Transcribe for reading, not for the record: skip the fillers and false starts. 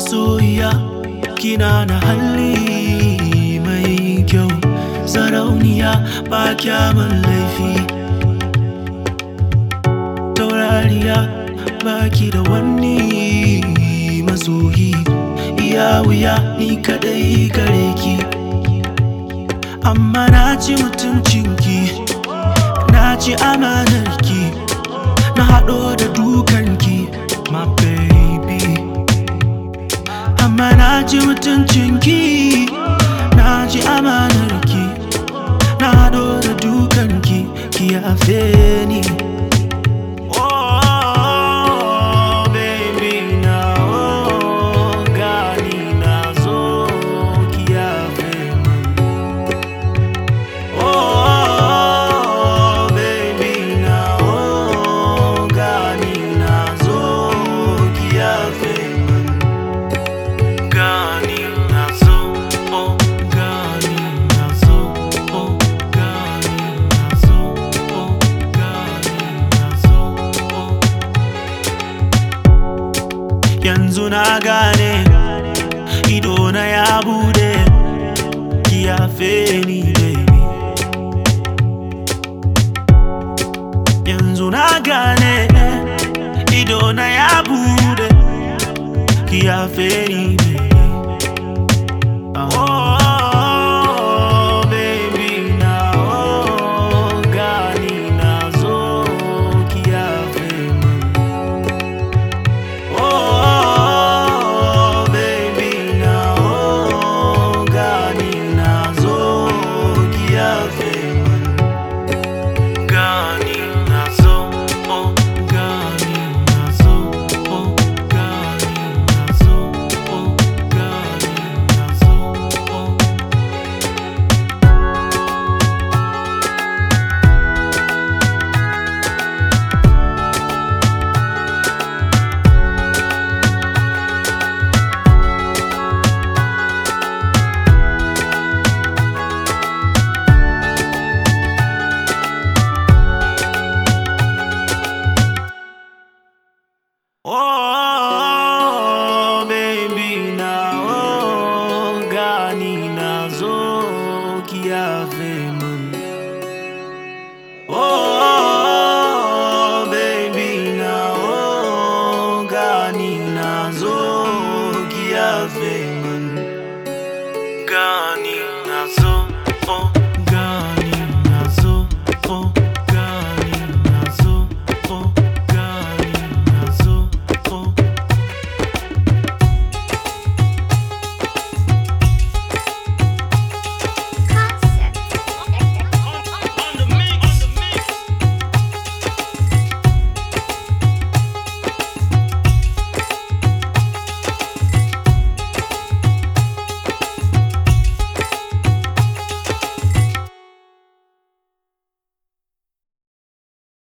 masoyiya, kina na hali mai kyau, sarauniya ba kyaman laifi. Taurariya baki da wani masoyi, iya wuya ni kadai gare ki. Amma na ci mutuncinki, na ci amanarki, na haɗo da dukanki, my baby. Amma na ci mutuncinki, na ci amanarki, na haɗo da dukanki, ki yafe ni. Yanzu na gane, idona ya bude, ki yafe ni baby. Yanzu na gane, idona ya bude, ki yafe ni